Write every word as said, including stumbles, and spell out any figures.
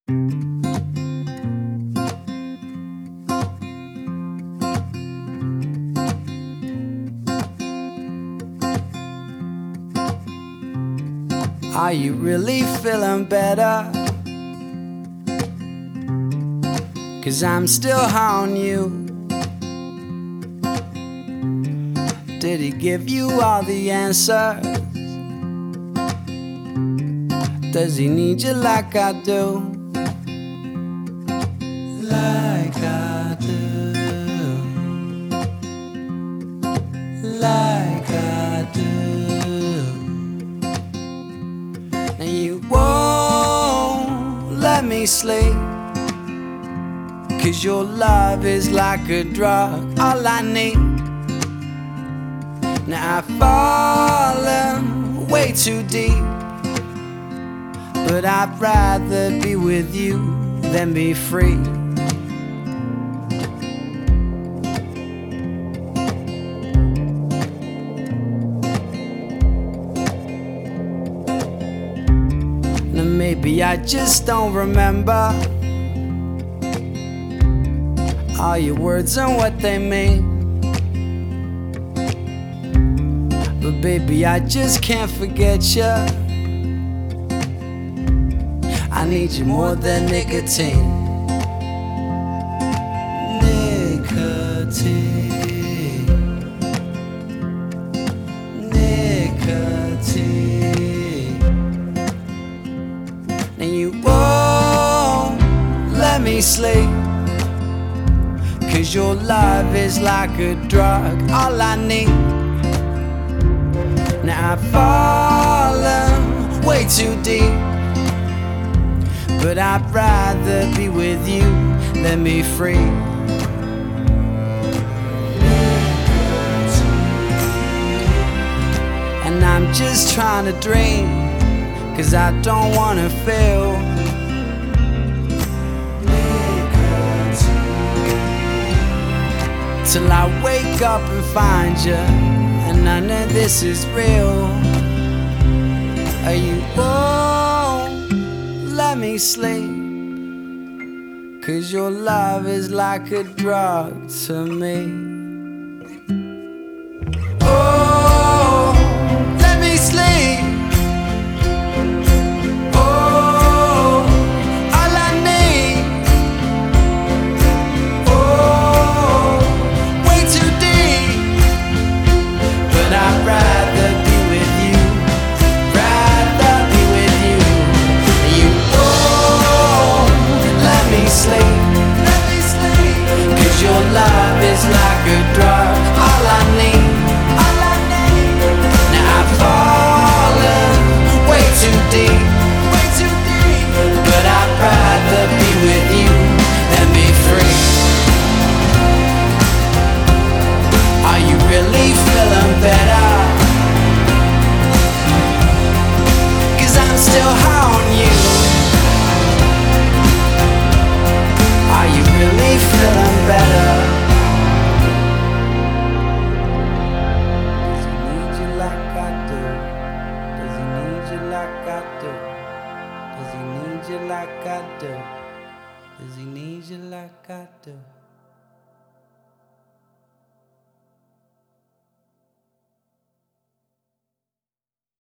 Are you really feeling better? 'Cause I'm still high on you. Did he give you all the answers? Does he need you like I do? Like I do. Like I do. And you won't let me sleep, 'cause your love is like a drug, all I need. Now I've fallen way too deep, but I'd rather be with you than be free. Now maybe I just don't remember all your words and what they mean, but baby, I just can't forget you. I need you more than nicotine. Nicotine. Nicotine. And you won't let me sleep, 'cause your love is like a drug, all I need. Now I've fallen way too deep, but I'd rather be with you than be free. And I'm just trying to dream, 'cause I don't wanna feel. Till I wake up and find you, and none of this is real. Or you won't let me sleep, 'cause your love is like a drug to me. Oh, let me sleep. Oh, all I need. Oh, way too deep, but I'd rather be with you. Rather be with you. You won't let me sleep. Let me sleep. 'Cause your love is like a drug, all I need. All I need. Now I've fallen way too deep. Way too deep. But I'd rather be with you than be free. Are you really feeling better? 'Cause I'm still high on you. Are you really feeling better? Does he need you like I do? Does he need you like I do? Does he need you like I do? Does he need you like I do?